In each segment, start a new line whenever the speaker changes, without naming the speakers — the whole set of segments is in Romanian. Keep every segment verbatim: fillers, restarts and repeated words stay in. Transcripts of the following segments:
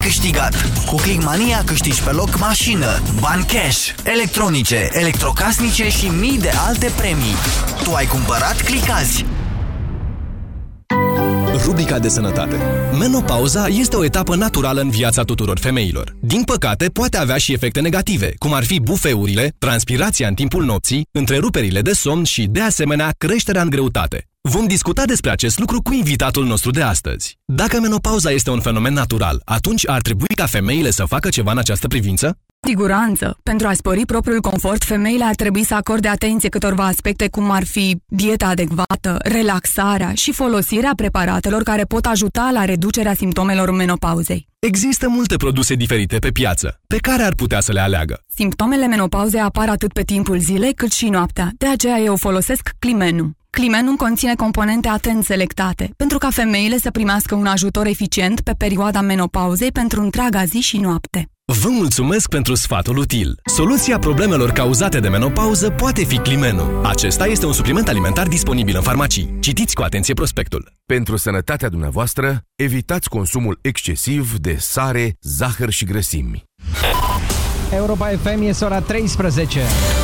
câștigat. Cu Clickmania câștigi pe loc mașină, bani cash, electronice, electrocasnice și mii de alte premii. Tu ai cumpărat, clicați!
Rubrica de sănătate. Menopauza este o etapă naturală în viața tuturor femeilor. Din păcate, poate avea și efecte negative, cum ar fi bufeurile, transpirația în timpul nopții, întreruperile de somn și, de asemenea, creșterea în greutate. Vom discuta despre acest lucru cu invitatul nostru de astăzi. Dacă menopauza este un fenomen natural, atunci ar trebui ca femeile să facă ceva în această privință?
Siguranță! Pentru a spori propriul confort, femeile ar trebui să acorde atenție câtorva aspecte cum ar fi dieta adecvată, relaxarea și folosirea preparatelor care pot ajuta la reducerea simptomelor menopauzei.
Există multe produse diferite pe piață, pe care ar putea să le aleagă.
Simptomele menopauzei apar atât pe timpul zilei cât și noaptea, de aceea eu folosesc Climenum. Climenum conține componente atent selectate, pentru ca femeile să primească un ajutor eficient pe perioada menopauzei pentru întreaga zi și noapte.
Vă mulțumesc pentru sfatul util. Soluția problemelor cauzate de menopauză poate fi Climenum. Acesta este un supliment alimentar disponibil în farmacii. Citiți cu atenție prospectul.
Pentru sănătatea dumneavoastră, evitați consumul excesiv de sare, zahăr și grăsimi.
Europa F M, este ora treisprezece.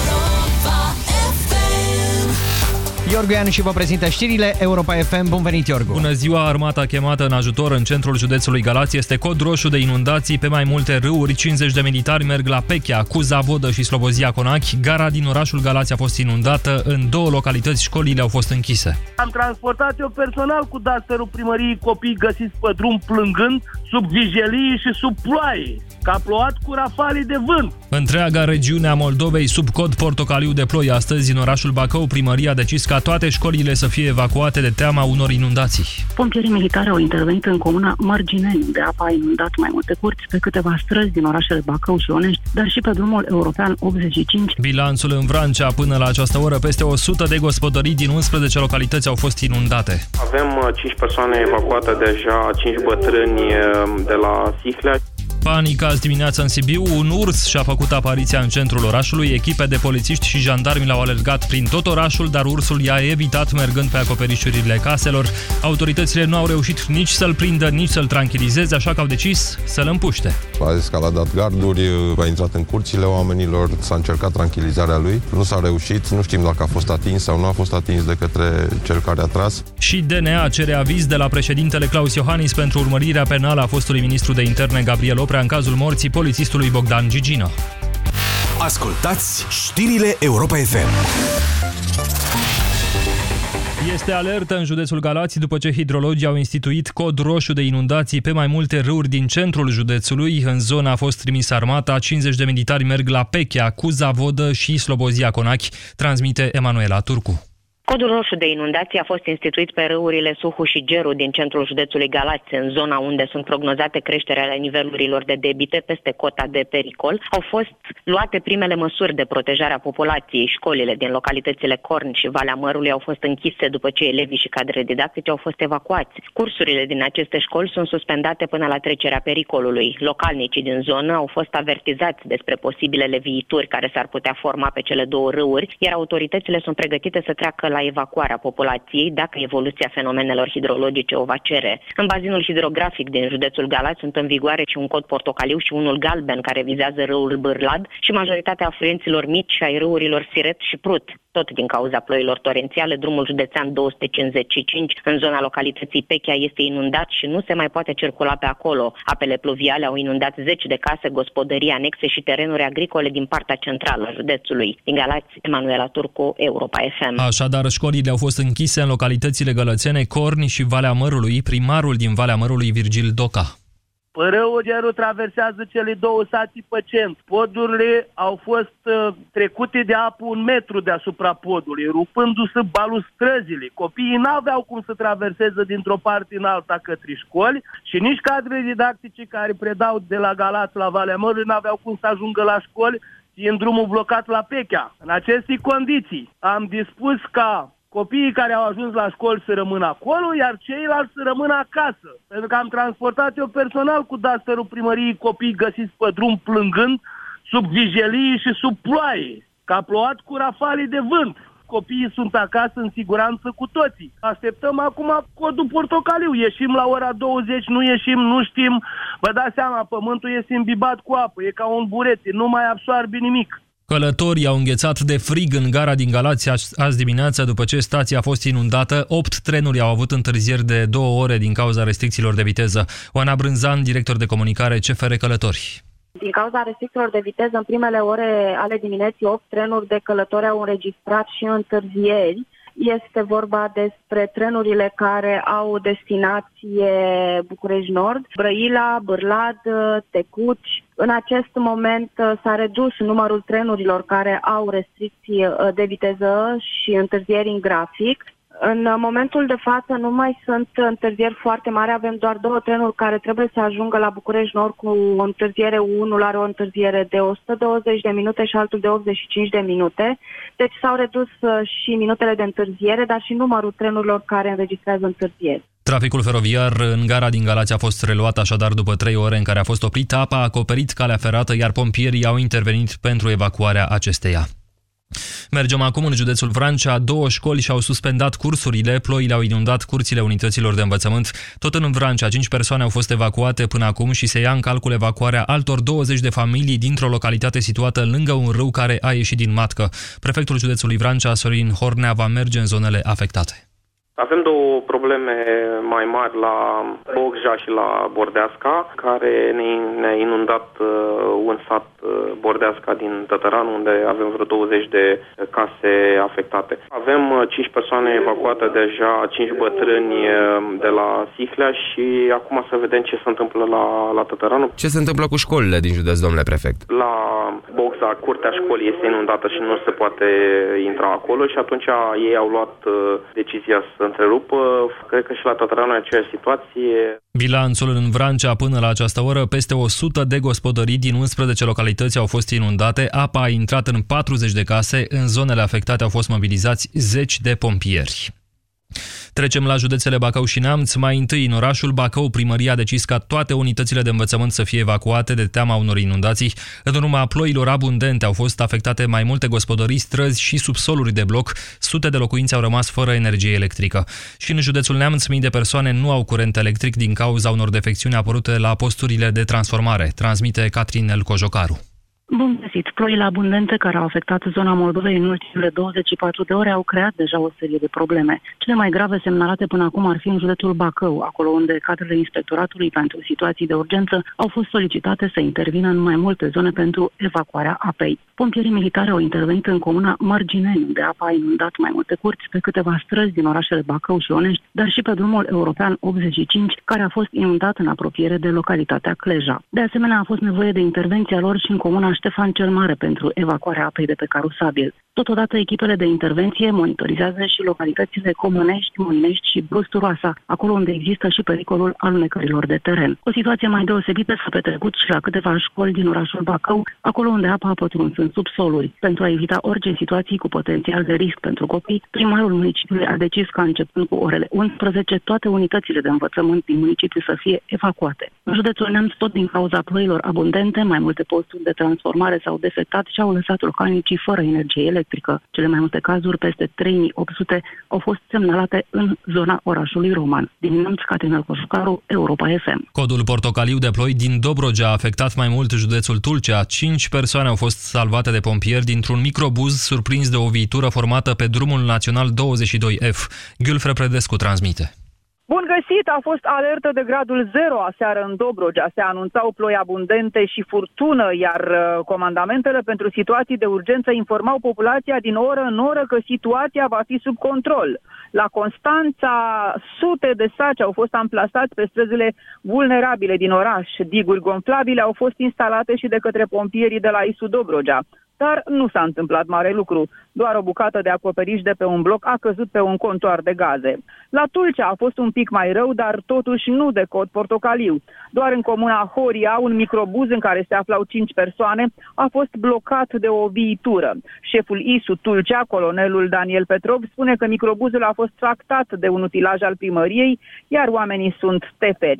Iorgu Ianu și vă prezintă știrile Europa F M. Bun venit, Iorgu!
Bună ziua! Armata chemată în ajutor în centrul județului Galați este cod roșu de inundații pe mai multe râuri. cincizeci de militari merg la Pechea, Cuza Vodă și Slobozia Conachi. Gara din orașul Galați a fost inundată. În două localități școlile au fost închise.
Am transportat eu personal cu dusterul primăriei copii găsiți pe drum plângând, sub vijelii și sub ploaie, că a plouat cu rafalii de vânt.
Întreaga regiune a Moldovei sub cod portocaliu de ploi. Astăzi, în orașul Bacău, primăria a decis ca toate școlile să fie evacuate de teama unor inundații.
Pompierii militari au intervenit în comuna Mărgineni, unde apa a inundat mai multe curți, pe câteva străzi din orașele Bacău și Onești, dar și pe drumul european optzeci și cinci.
Bilanțul în Vrancea: până la această oră, peste o sută de gospodării din unsprezece localități au fost inundate.
Avem cinci persoane evacuate deja, cinci bătrâni de la Sihlea.
Panică azi dimineața în Sibiu. Un urs și-a făcut apariția în centrul orașului. Echipe de polițiști și jandarmi l-au alergat prin tot orașul, dar ursul i-a evitat mergând pe acoperișurile caselor. Autoritățile nu au reușit nici să-l prindă, nici să-l tranquilizeze, așa că au decis să-l împuște.
A escaladat garduri, a intrat în curțile oamenilor, s-a încercat tranquilizarea lui. Nu s-a reușit, nu știm dacă a fost atins sau nu a fost atins de către cel care a tras.
Și D N A cere aviz de la președintele Claus Iohannis pentru urmărirea penală a fostului ministru de interne Gabriel Oprea în cazul morții polițistului Bogdan Gigino.
Ascultați știrile Europa F M.
Este alertă în județul Galați după ce hidrologii au instituit cod roșu de inundații pe mai multe râuri din centrul județului. În zonă a fost trimis armata, cincizeci de militari merg la Pechea, Cuza Vodă și Slobozia Conachi, transmite Emanuela Turcu.
Codul roșu de inundații a fost instituit pe râurile Suhu și Geru din centrul județului Galați, în zona unde sunt prognozate creșterea la nivelurilor de debite peste cota de pericol. Au fost luate primele măsuri de protejare a populației. Școlile din localitățile Corn și Valea Mărului au fost închise după ce elevii și cadre didactice au fost evacuați. Cursurile din aceste școli sunt suspendate până la trecerea pericolului. Localnicii din zonă au fost avertizați despre posibilele viituri care s-ar putea forma pe cele două râuri, iar autoritățile sunt pregătite să treacă la evacuarea populației dacă evoluția fenomenelor hidrologice o va cere. În bazinul hidrografic din județul Galați sunt în vigoare și un cod portocaliu și unul galben care vizează râul Bârlad și majoritatea afluenților mici ai râurilor Siret și Prut. Tot din cauza ploilor torențiale, drumul județean două sute cincizeci și cinci în zona localității Pechea este inundat și nu se mai poate circula pe acolo. Apele pluviale au inundat zeci de case, gospodării, anexe și terenuri agricole din partea centrală a județului. Din Galați, Emanuela Turcu, Europa F M.
Așadar, școlile au fost închise în localitățile gălățene, Corni și Valea Mărului. Primarul din Valea Mărului, Virgil Doca.
Râul Geru traversează cele două sații Păcent. Podurile au fost uh, trecute de apă un metru deasupra podului, rupându-se balustrăzile. Copiii n-aveau cum să traverseze dintr-o parte în alta către școli și nici cadrele didactice care predau de la Galați la Valea Mărului n-aveau cum să ajungă la școli, fiind drumul blocat la Pechea. În aceste condiții am dispus ca copiii care au ajuns la școli să rămână acolo, iar ceilalți să rămână acasă. Pentru că am transportat eu personal cu dusterul primăriei copii găsiți pe drum plângând, sub vijelii și sub ploaie, că a plouat cu rafalii de vânt. Copiii sunt acasă în siguranță cu toții. Așteptăm acum codul portocaliu. Ieșim la ora douăzeci, nu ieșim, nu știm. Vă dați seama, pământul este imbibat cu apă, e ca un burete, nu mai absorbe nimic.
Călătorii au înghețat de frig în gara din Galați azi dimineața după ce stația a fost inundată. Opt trenuri au avut întârzieri de două ore din cauza restricțiilor de viteză. Oana Brânzan, director de comunicare C F R Călători.
Din cauza restricțiilor de viteză, în primele ore ale dimineții, opt trenuri de călători au înregistrat și întârzieri. Este vorba despre trenurile care au destinație București Nord, Brăila, Bârlad, Tecuci. În acest moment s-a redus numărul trenurilor care au restricții de viteză și întârzieri în grafic. În momentul de față nu mai sunt întârzieri foarte mari, avem doar două trenuri care trebuie să ajungă la București Nord cu o întârziere, unul are o întârziere de o sută douăzeci de minute și altul de optzeci și cinci de minute. Deci s-au redus și minutele de întârziere, dar și numărul trenurilor care înregistrează întârzieri.
Traficul feroviar în gara din Galați a fost reluat așadar după trei ore în care a fost oprit. Apa a acoperit calea ferată, iar pompierii au intervenit pentru evacuarea acesteia. Mergem acum în județul Vrancea. Două școli și-au suspendat cursurile, ploile au inundat curțile unităților de învățământ. Tot în Vrancea, cinci persoane au fost evacuate până acum și se ia în calcul evacuarea altor douăzeci de familii dintr-o localitate situată lângă un râu care a ieșit din matcă. Prefectul județului Vrancea, Sorin Hornea, va merge în zonele afectate.
Avem două probleme mai mari la Bogja și la Bordeasca, care ne-a inundat uh, un sat uh, Bordeasca din Tătăran, unde avem vreo douăzeci de case afectate. Avem uh, cinci persoane evacuate deja, cinci bătrâni uh, de la Sihlea și acum să vedem ce se întâmplă la, la Tătăran.
Ce se întâmplă cu școlile din județ, domnule prefect?
La Bogza, curtea școlii este inundată și nu se poate intra acolo și atunci ei au luat uh, decizia să întrerupă. Cred că și la Tătăran e aceeași situație.
Bilanțul în Vrancea până la această oră, peste o sută de gospodării din unsprezece localități au fost inundate, apa a intrat în patruzeci de case, în zonele afectate au fost mobilizați zeci de pompieri. Trecem la județele Bacău și Neamț. Mai întâi, în orașul Bacău, primăria a decis ca toate unitățile de învățământ să fie evacuate de teama unor inundații. În urma ploilor abundente au fost afectate mai multe gospodării, străzi și subsoluri de bloc. Sute de locuințe au rămas fără energie electrică. Și în județul Neamț, mii de persoane nu au curent electric din cauza unor defecțiuni apărute la posturile de transformare. Transmite Catrin El Cojocaru.
Bun găsit! Ploile abundente care au afectat zona Moldovei în ultimele douăzeci și patru de ore au creat deja o serie de probleme. Cele mai grave semnalate până acum ar fi în județul Bacău, acolo unde cadrele Inspectoratului pentru situații de urgență au fost solicitate să intervină în mai multe zone pentru evacuarea apei. Pompierii militari au intervenit în comuna Mărgineni, unde apa a inundat mai multe curți pe câteva străzi din orașele Bacău și Onești, dar și pe drumul european optzeci și cinci, care a fost inundat în apropiere de localitatea Cleja. De asemenea, a fost nevoie de intervenția lor și în comuna Ștefan cel Mare pentru evacuarea apei de pe Carusabil. Totodată, echipele de intervenție monitorizează și localitățile Comănești, Moinești și Brusturoasa, acolo unde există și pericolul alunecărilor de teren. O situație mai deosebită s-a petrecut și la câteva școli din orașul Bacău, acolo unde apa a pătruns în subsoluri. Pentru a evita orice situații cu potențial de risc pentru copii, primarul municipiului a decis ca începând cu orele unsprezece toate unitățile de învățământ din municipiu să fie evacuate. În județul Neamț, tot din cauza ploilor abundente, mai multe posturi de transformare s-au defectat și au lăsat localnicii fără energie electrică. Cele mai multe cazuri, peste trei mii opt sute, au fost semnalate în zona orașului Roman. Din Neamț, Catinel Coșucaru, Europa F M.
Codul portocaliu de ploi din Dobrogea a afectat mai mult județul Tulcea. Cinci persoane au fost salvate de pompieri dintr-un microbuz surprins de o viitură formată pe drumul național douăzeci și doi F. Gülfre Predescu transmite.
Bun găsit! A fost alertă de gradul zero aseară în Dobrogea. Se anunțau ploi abundente și furtună, iar comandamentele pentru situații de urgență informau populația din oră în oră că situația va fi sub control. La Constanța, sute de saci au fost amplasați pe străzile vulnerabile din oraș. Diguri gonflabile au fost instalate și de către pompierii de la I S U Dobrogea. Dar nu s-a întâmplat mare lucru. Doar o bucată de acoperiș de pe un bloc a căzut pe un contoar de gaze. La Tulcea a fost un pic mai rău, dar totuși nu de cod portocaliu. Doar în comuna Horia, un microbuz în care se aflau cinci persoane a fost blocat de o viitură. Șeful I S U Tulcea, colonelul Daniel Petrov, spune că microbuzul a fost tractat de un utilaj al primăriei, iar oamenii sunt teferi.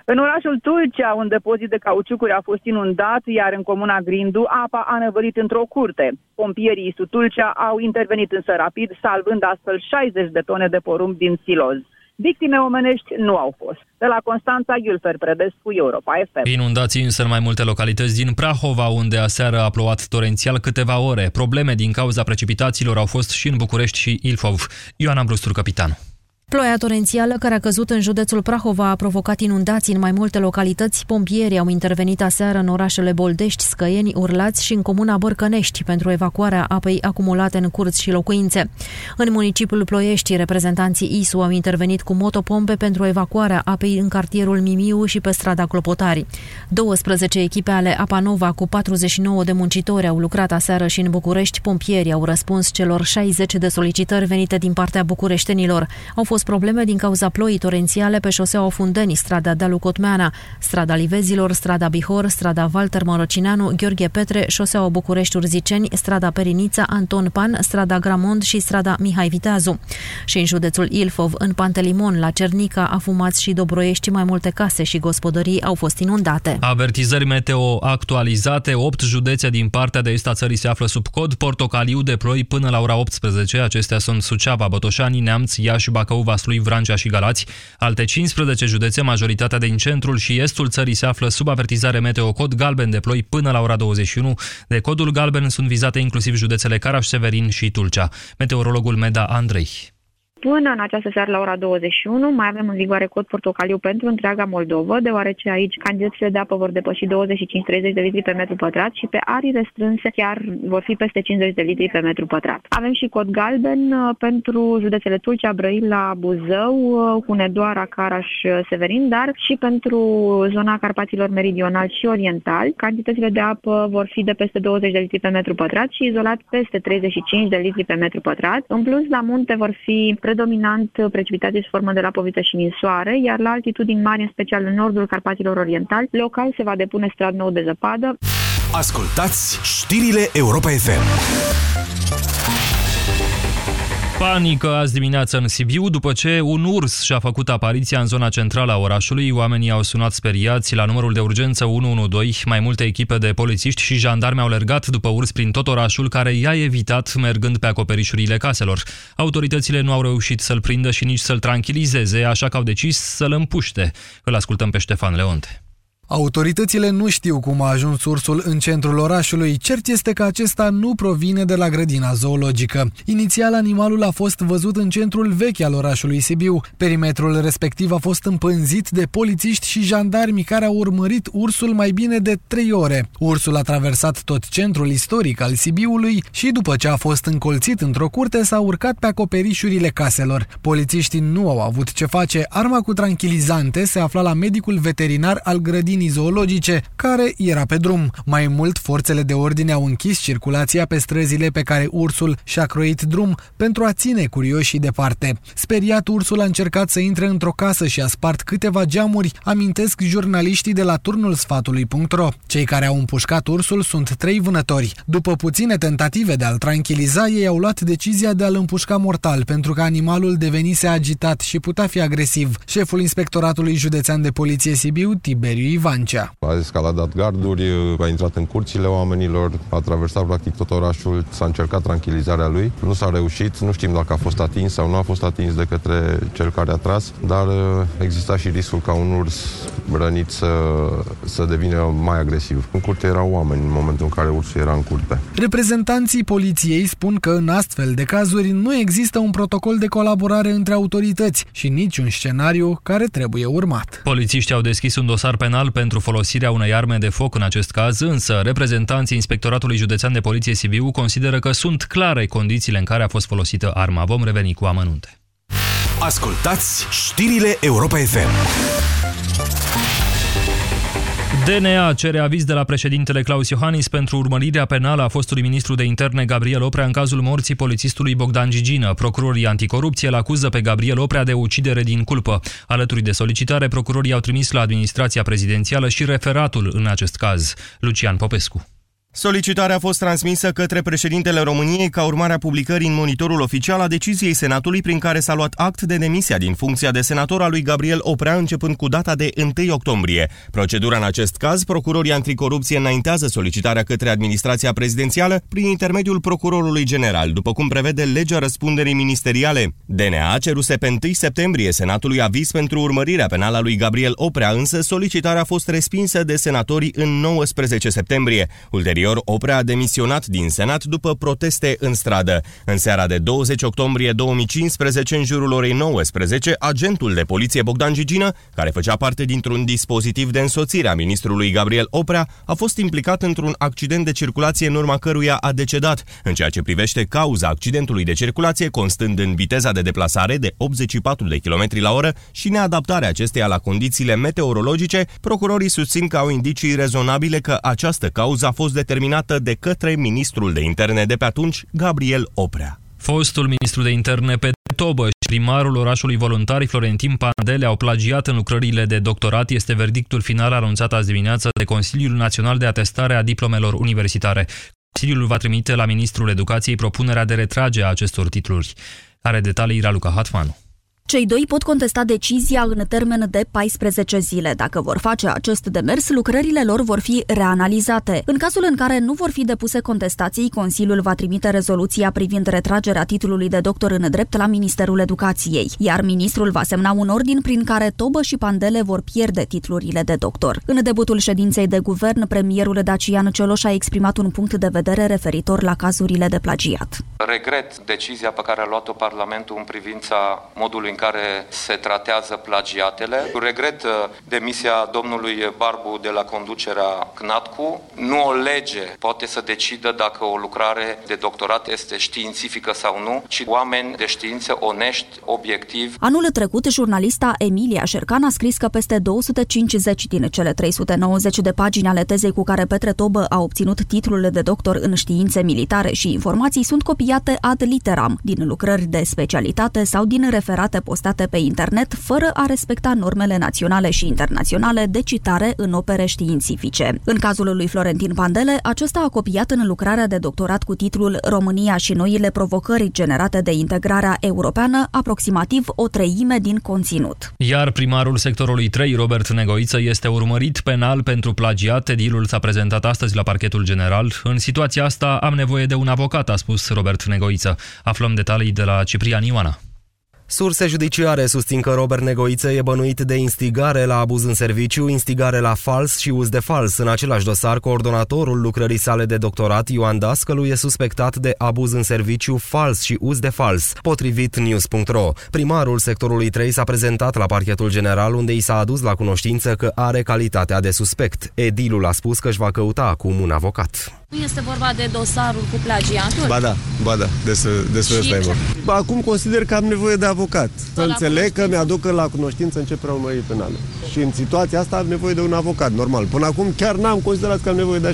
În orașul Tulcea, un depozit de cauciucuri a fost inundat, iar în comuna Grindu, apa a năvălit într-o curte. Pompierii I S U Tulcea au intervenit însă rapid, salvând astfel șaizeci de tone de porumb din siloz. Victime omenești nu au fost. De la Constanța, Iulfer Predescu, Europa F M.
Inundații însă în mai multe localități din Prahova, unde aseară a plouat torențial câteva ore. Probleme din cauza precipitațiilor au fost și în București și Ilfov. Ioana Brustur, capitanu.
Ploaia torențială care a căzut în județul Prahova a provocat inundații în mai multe localități. Pompierii au intervenit aseară în orașele Boldești, Scăieni, Urlați și în comuna Bărcănești pentru evacuarea apei acumulate în curți și locuințe. În municipiul Ploiești, reprezentanții I S U au intervenit cu motopompe pentru evacuarea apei în cartierul Mimiu și pe strada Clopotari. douăsprezece echipe ale Apa Nova cu patruzeci și nouă de muncitori au lucrat aseară și în București. Pompierii au răspuns celor șaizeci de solicitări venite din partea bucureștenilor. Au fost probleme din cauza ploii torențiale pe șoseaua Fundeni, strada Dealu Cotmeana, strada Livezilor, strada Bihor, strada Walter Mărocineanu, Gheorghe Petre, șoseaua București-Urziceni, strada Perinița, Anton Pan, strada Gramond și strada Mihai Viteazu. Și în județul Ilfov, în Pantelimon, la Cernica, Afumați și Dobroiești, mai multe case și gospodării au fost inundate.
Avertizări meteo actualizate. opt județe din partea de est a țării se află sub cod portocaliu de ploi până la ora optsprezece. Acestea sunt Suceava, Botoșani, Neamț, Iași, Bacău, Vaslui, Vrancea și Galați. Alte cincisprezece județe, majoritatea din centrul și estul țării, se află sub avertizare meteo cod galben de ploi până la ora douăzeci și unu. De codul galben sunt vizate inclusiv județele Caraș, Severin și Tulcea. Meteorologul Meda Andrei.
Până în această seară la ora douăzeci și unu mai avem în vigoare cod portocaliu pentru întreaga Moldovă, deoarece aici cantitățile de apă vor depăși douăzeci și cinci treizeci de litri pe metru pătrat și pe arii restrânse chiar vor fi peste cincizeci de litri pe metru pătrat. Avem și cod galben pentru județele Tulcea, Brăila, Buzău, Hunedoara, Caraș, Severin, dar și pentru zona Carpaților meridional și oriental. Cantitățile de apă vor fi de peste douăzeci de litri pe metru pătrat și izolat peste treizeci și cinci de litri pe metru pătrat. În plus, la munte vor fi predominant precipitații sub formă de lapoviță și ninsoare, iar la altitudini mari, în special în nordul Carpaților orientali, local se va depune strat nou de zăpadă.
Ascultați știrile Europa F M.
Panică azi dimineață în Sibiu după ce un urs și-a făcut apariția în zona centrală a orașului. Oamenii au sunat speriați la numărul de urgență unu unu doi. Mai multe echipe de polițiști și jandarmi au alergat după urs prin tot orașul, care i-a evitat mergând pe acoperișurile caselor. Autoritățile nu au reușit să-l prindă și nici să-l tranquilizeze, așa că au decis să-l împuște. Îl ascultăm pe Ștefan Leonte.
Autoritățile nu știu cum a ajuns ursul în centrul orașului. Cert este că acesta nu provine de la grădina zoologică. Inițial, animalul a fost văzut în centrul vechi al orașului Sibiu. Perimetrul respectiv a fost împânzit de polițiști și jandarmi care au urmărit ursul mai bine de trei ore. Ursul a traversat tot centrul istoric al Sibiului și după ce a fost încolțit într-o curte, s-a urcat pe acoperișurile caselor. Polițiștii nu au avut ce face. Arma cu tranquilizante se afla la medicul veterinar al grădinii zoologice, care era pe drum. Mai mult, forțele de ordine au închis circulația pe străzile pe care ursul și-a croit drum pentru a ține curioșii departe. Speriat, ursul a încercat să intre într-o casă și a spart câteva geamuri, amintesc jurnaliștii de la turnul sfatului punct ro. Cei care au împușcat ursul sunt trei vânători. După puține tentative de a-l tranquiliza, ei au luat decizia de a-l împușca mortal, pentru că animalul devenise agitat și putea fi agresiv. Șeful Inspectoratului Județean de Poliție Sibiu, Tiberiu Ivancea.
A escaladat garduri, a intrat în curțile oamenilor, a traversat practic tot orașul, s-a încercat tranquilizarea lui. Nu s-a reușit, nu știm dacă a fost atins sau nu a fost atins de către cel care a tras, dar exista și riscul ca un urs rănit să, să devină mai agresiv. În curte erau oameni în momentul în care ursul era în curte.
Reprezentanții poliției spun că în astfel de cazuri nu există un protocol de colaborare între autorități și niciun scenariu care trebuie urmat.
Polițiștii au deschis un dosar penal pentru folosirea unei arme de foc în acest caz, însă reprezentanții Inspectoratului Județean de Poliție Sibiu consideră că sunt clare condițiile în care a fost folosită arma. Vom reveni cu amănunte.
Ascultați știrile Europa F M.
D N A cere aviz de la președintele Claus Iohannis pentru urmărirea penală a fostului ministru de interne Gabriel Oprea în cazul morții polițistului Bogdan Gigină. Procurorii anticorupție îl acuză pe Gabriel Oprea de ucidere din culpă. Alături de solicitare, procurorii au trimis la administrația prezidențială și referatul în acest caz. Lucian Popescu.
Solicitarea a fost transmisă către președintele României ca urmare a publicării în Monitorul Oficial a deciziei Senatului prin care s-a luat act de demisia din funcția de senator a lui Gabriel Oprea începând cu data de întâi octombrie. Procedura în acest caz, procurorii anticorupție înaintează solicitarea către administrația prezidențială prin intermediul procurorului general, după cum prevede legea răspunderii ministeriale. D N A ceruse pe întâi septembrie Senatului aviz pentru urmărirea penală a lui Gabriel Oprea, însă solicitarea a fost respinsă de senatorii în nouăsprezece septembrie. Ulterior, Oprea a demisionat din Senat după proteste în stradă. În seara de douăzeci octombrie două mii cincisprezece, în jurul orei nouăsprezece, agentul de poliție Bogdan Gigină, care făcea parte dintr-un dispozitiv de însoțire a ministrului Gabriel Oprea, a fost implicat într-un accident de circulație în urma căruia a decedat. În ceea ce privește cauza accidentului de circulație, constând în viteza de deplasare de optzeci și patru de kilometri la oră și neadaptarea acesteia la condițiile meteorologice, procurorii susțin că au indicii rezonabile că această cauză a fost determinată de către ministrul de interne de pe atunci, Gabriel Oprea.
Fostul ministru de interne Petre Tobă și primarul orașului Voluntari Florentin Pandele au plagiat în lucrările de doctorat. Este verdictul final anunțat azi dimineață de Consiliul Național de Atestare a Diplomelor Universitare. Consiliul va trimite la ministrul Educației propunerea de retragere a acestor titluri. Are detalii Raluca Hatmanu.
Cei doi pot contesta decizia în termen de paisprezece zile. Dacă vor face acest demers, lucrările lor vor fi reanalizate. În cazul în care nu vor fi depuse contestații, Consiliul va trimite rezoluția privind retragerea titlului de doctor în drept la Ministerul Educației, iar ministrul va semna un ordin prin care Tobă și Pandele vor pierde titlurile de doctor. În debutul ședinței de guvern, premierul Dacian Cioloș a exprimat un punct de vedere referitor la cazurile de plagiat.
Regret decizia pe care a luat-o Parlamentul în privința modului în care se tratează plagiatele. Regret demisia domnului Barbu de la conducerea C N A T C U. Nu o lege poate să decidă dacă o lucrare de doctorat este științifică sau nu, ci oameni de știință onești, obiectivi.
Anul trecut, jurnalista Emilia Șercan a scris că peste două sute cincizeci din cele trei sute nouăzeci de pagini ale tezei cu care Petre Tobă a obținut titlul de doctor în științe militare și informații sunt copiate ad literam din lucrări de specialitate sau din referate postate pe internet, fără a respecta normele naționale și internaționale de citare în opere științifice. În cazul lui Florentin Pandele, acesta a copiat în lucrarea de doctorat cu titlul România și noile provocări generate de integrarea europeană aproximativ o treime din conținut.
Iar primarul sectorului trei, Robert Negoiță, este urmărit penal pentru plagiat. Edilul s-a prezentat astăzi la parchetul general. În situația asta am nevoie de un avocat, a spus Robert Negoiță. Aflăm detalii de la Ciprian Ioana.
Surse judiciare susțin că Robert Negoiță e bănuit de instigare la abuz în serviciu, instigare la fals și uz de fals. În același dosar, coordonatorul lucrării sale de doctorat, Ioan Dascălu, e suspectat de abuz în serviciu, fals și uz de fals, potrivit news punct ro. Primarul sectorului trei s-a prezentat la parchetul general, unde i s-a adus la cunoștință că are calitatea de suspect. Edilul a spus că își va căuta acum un avocat.
Nu este vorba de dosarul cu plagiatul?
Ba da, ba da, despre, despre asta e vorba. Acum consider că am nevoie de avocat. Să înțeleg că mi-aducă la cunoștință începerea urmării penale. Și în situația asta am nevoie de un avocat, normal. Până acum chiar n-am considerat că am nevoie de așa.